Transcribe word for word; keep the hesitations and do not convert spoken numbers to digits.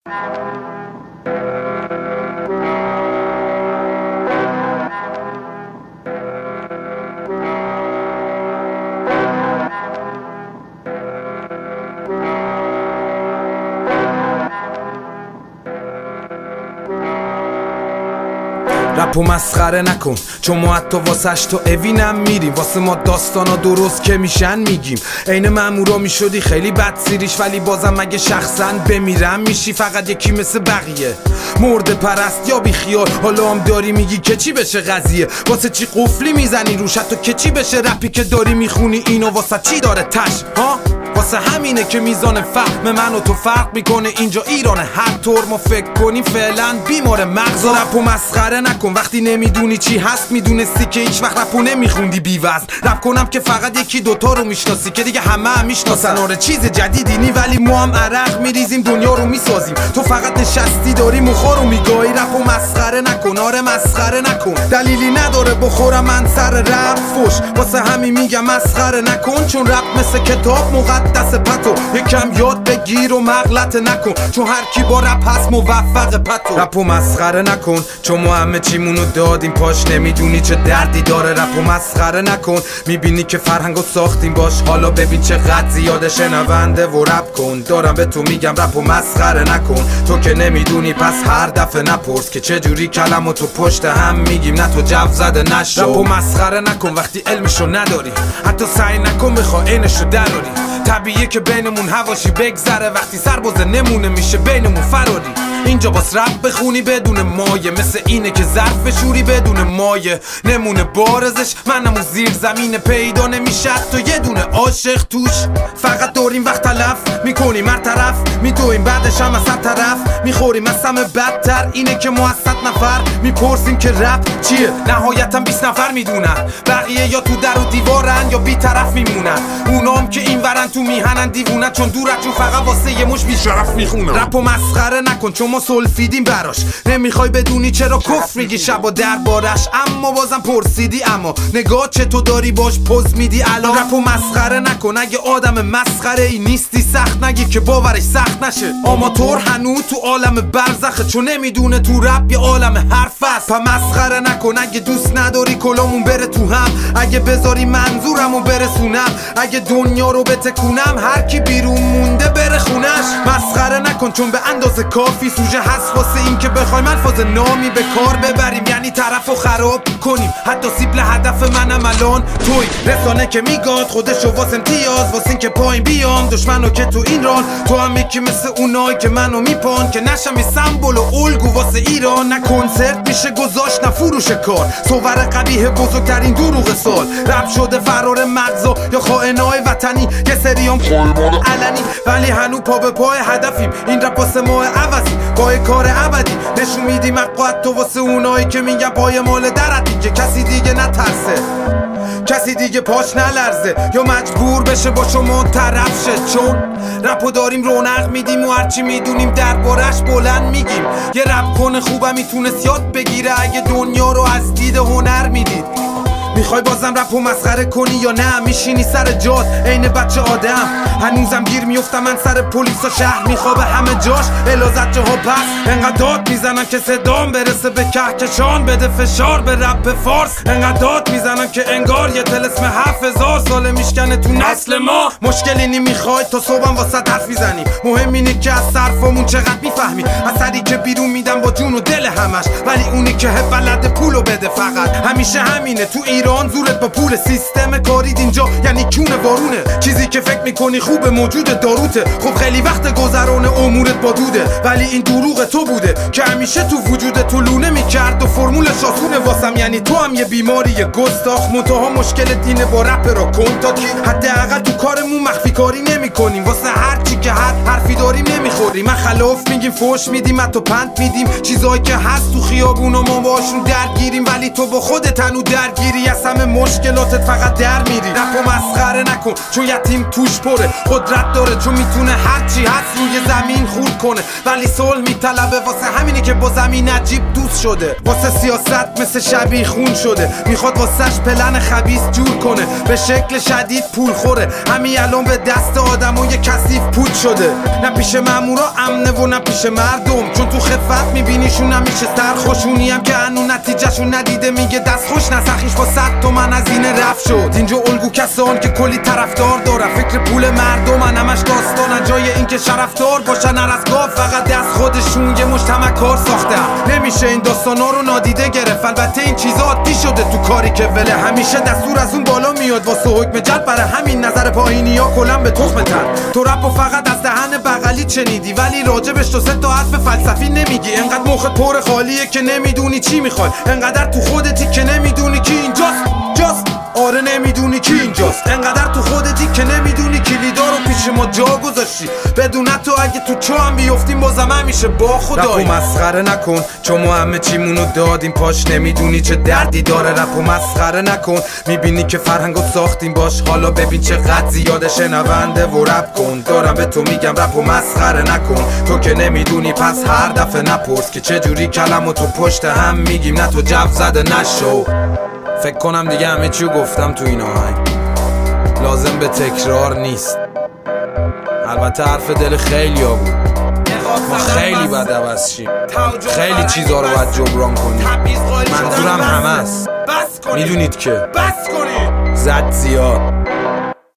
رپو مسخره نکن چون ما حتی واسش تو اوینم میریم، واسه ما داستانا درست که میشن میگیم. عین مامورا میشدی خیلی بد سیریش، ولی بازم مگه شخصا بمیرم میشی فقط یکی مثل بقیه، مرد پرست یا بی خیال. حالا هم داری میگی که چی بشه قضیه، واسه چی قفلی میزنی روش تو که چی بشه؟ رپی که داری میخونی اینو واسه چی داره تش ها؟ واسه همینه که میزان فهم من و تو فرق میکنه. اینجا ایرانه، هر طور ما فکر کنیم فعلا بیمار مغز. رپو مسخره نکن وقتی نمیدونی چی هست، میدونستی که هیچ وقت رپو نمیخوندی بی وزن. رپ کنم که فقط یکی دوتا رو میشناسی که دیگه همه هم میشناسن. آره چیز جدیدی نی ولی ما هم عرق میریزیم دنیا رو میسازیم، تو فقط نشستی داری مخا رو میگاهی. رپو مسخره نکن، آره مسخره نکن، دلیلی نداره بخورم من سر رپ فوش. واسه همین میگم مسخره نکن، چون رپ مثل کتاب مقدس پتو. یکم یاد بگیر و مغلط نکن، چون هر کی با رپ هست موفق پتو. رپو مسخره نکن چون ما همه چیمونو دادیم پاش، نمیدونی چه دردی داره. رپو مسخره نکن، میبینی که فرهنگو ساختیم باش، حالا ببین چقدر زیاده شنونده و رپ کن. دارم به تو میگم رپو مسخره نکن، تو که نمیدونی پس هر دفعه نپرس که چه جوری کلمو تو پشت هم میگیم، نه تو جو زده نشو. رپو مسخره نکن وقتی علمشو نداری، حتی سعی نکن بخوا عینشو دراری. طبیعیه که بینمون هواشی بگذره، وقتی سربازه نمونه میشه بینمون فراری. اینجا باس رپ بخونی بدون مایه، مثل اینه که ظرف شوری بدون مایه نمونه بارزش. منم و زیر زمین پیدا نمیشه تو یه دونه عاشق توش. فقط داریم وقت تلف میکنیم هر طرف، میدویم بعدش هم از هر طرف میخوریم. از همه بدتر اینه که ما از صد نفر میپرسیم که رپ چیه، نهایتا بیست نفر میدونن. بقیه یا تو در و دیوارن یا بی طرف میمونن، اونام که این ورن تو میهنن دیوونن، چون دورتون فقط واسه یه مش بیشرف میخونن. رپو مسخره نکن چون ما سلفیدیم براش، نمیخوای بدونی چرا کفر میگی شبا دربارش، اما بازم پرسیدی. اما نگاه چه تو داری باش پوز میدی الان. رپو مسخره نکن، اگه آدم مسخره ای نیستی سخت نگی که باورش سخت نشه. آماتور هنوز تو عالم برزخه، چون نمیدونه تو رپ یه عالم حرف است. پا مسخره نکن، اگه دوست نداری کلامون بره تو هم، اگه بذاری منظورمو برسونم، اگه دنیا رو بتکونم هر کی بیرون مونده بره خونش. مسخره نکن چون به اندازه کافی سوژه هست واسه این که بخوایم الفاظ نامی به کار ببریم، یعنی طرفو خراب کنیم. حتی سیبل هدف منم الان توی رسانه که میگاد خودشو واسه امتیاز، واسه این که پایین بیام دشمنو که تو این ران. تو هم یکی مثل اونای که منو میپان، که نشم یه سمبل و الگو واسه ایران. نه کنسرت میشه گذاشت نه فروش کار، صور قبیه بزرگترین دروغ سال. رپ شده فرار مغزا یا خائنای وطنی، یه سریام علنی ولی هنو پا به پای هدفیم. این رپ واسه ما عوضی پای کار ابدی، نشون میدیم حقات تو واسه اونایی که میگن پای مال درتی، که کسی دیگه نترسه، کسی دیگه پاش نلرزه یا مجبور بشه با شما طرف شه. چون رپو داریم رونق میدیم و هرچی میدونیم دربارش بلند میگیم. یه رپ کنه خوبه میتونست یاد بگیره اگه دنیا رو از دید هنر میدید. میخوای بازم رپو مسخره کنی یا نه؟ میشینی سر جات عین بچه آدم. هنوزم گیر میفتم من سر پلیس و شهر میخوابه همه جاش الازت جاها پس. انقدر داد میزنم که صدام برسه به کهکشان، بده فشار به رپ فارس. انقدر داد میزنم که انگار یه طلسم هفت هزار ساله میشکنه تو نسل ما. مشکلی نمیخوای تا صبحم واسه حرف میزنیم، مهم اینه که از صرفمون چقدر میفهمی. اثری که بیرون میدم با جون و دل همش، ولی اونی که ولد پولو بده فقط. همیشه همینه تو ایران زورت با پول، سیستم کارید اینجا یعنی کونه وارونه. چیزی که فکر میکنی خوبه موجود داروته، خب خیلی وقت گذران امورت با دوده، ولی این دروغ تو بوده که همیشه تو وجود تو لونه میکرد و فرمولش آسونه واسم. یعنی تو هم یه بیماری یه گستاخ، منتها مشکل دینه با رپ را کن تا کی. حداقل تو کارمون مخفی کاری نمی کنیم، واسه هر چی که هر حرفی داریم نمیخوریم. من خلاف میگیم، فوش میدیم، حتی پند میدیم، چیزایی که هست تو خیابون و ما باشون درگیریم، ولی تو با خودت هنو درگیری. از همه مشکلاتت فقط در میری. رپ و مسخره نکن چون یتیم توش پره، قدرت داره چون میتونه هرچی هست روی زمین خورد کنه، ولی صلح میطلبه واسه همینی که با زمین عجیب دوست شده. واسه سیاست مثل شبیه خون شده، میخواد واسهش پلن خبیث جور کنه، به شکل شدید پول خوره، همین الان به دست آدمای کثیف پول شده. نه پیش مامورا امنه و نه پیش مردم، چون تو خفت میبینیشون همیشه سرخوشونی هم که هنو نتیجهشون ندیده، میگه دست خوش نسخیش با صد تومن از این رفت شد. اینجا الگو کسان که کلی طرفدار داره، فکر پول مردمن همش داستانن، جای اینکه شرفتار باشن هر از گاف فقط دست خودشون یه مجتمع کار ساخته. نمیشه این داستانا رو نادیده گرفت، البته این چیزا عادی شده تو کاری که وله، همیشه دستور از اون بالا میاد واسه حکم جلب، برای همین نظر پایینیا کلن به تخم تن. تو رپو فقط از دهن بغلی چنیدی ولی راجبش تو سه تا حرف فلسفی نمیگی، انقدر مخت پر خالیه که نمیدونی چی میخوای، انقدر تو خودتی که نمیدونی کی اینجاست. جاست آره نمیدونی کی اینجاست، انقدر تو خودتی که نمیدونی کلیدا رو پیش ما جا گذاشتی، بدون تو اگه تو چو هم بیفتیم بازم همیشه با خدایی. رپ و مسخره نکن چون ما همه چیمونو دادیم پاش، نمیدونی چه دردی داره. رپ و مسخره نکن میبینی که فرهنگو ساختیم باش، حالا ببین چقدر زیاده شنونده و رپ کن. دارم به تو میگم رپ و مسخره نکن، تو که نمیدونی پس هر دفعه نپرس که چه جوری کلمو تو پشت هم میگیم، نه تو جو زده نشو. فکر کنم دیگه همه چیو گفتم تو این آهنگ، لازم به تکرار نیست. البته حرف دل خیلی ها بود، ما خیلی باید عوض شیم، خیلی چیزها رو باید جبران کنیم، منظورم همه است، میدونید که زد زیاد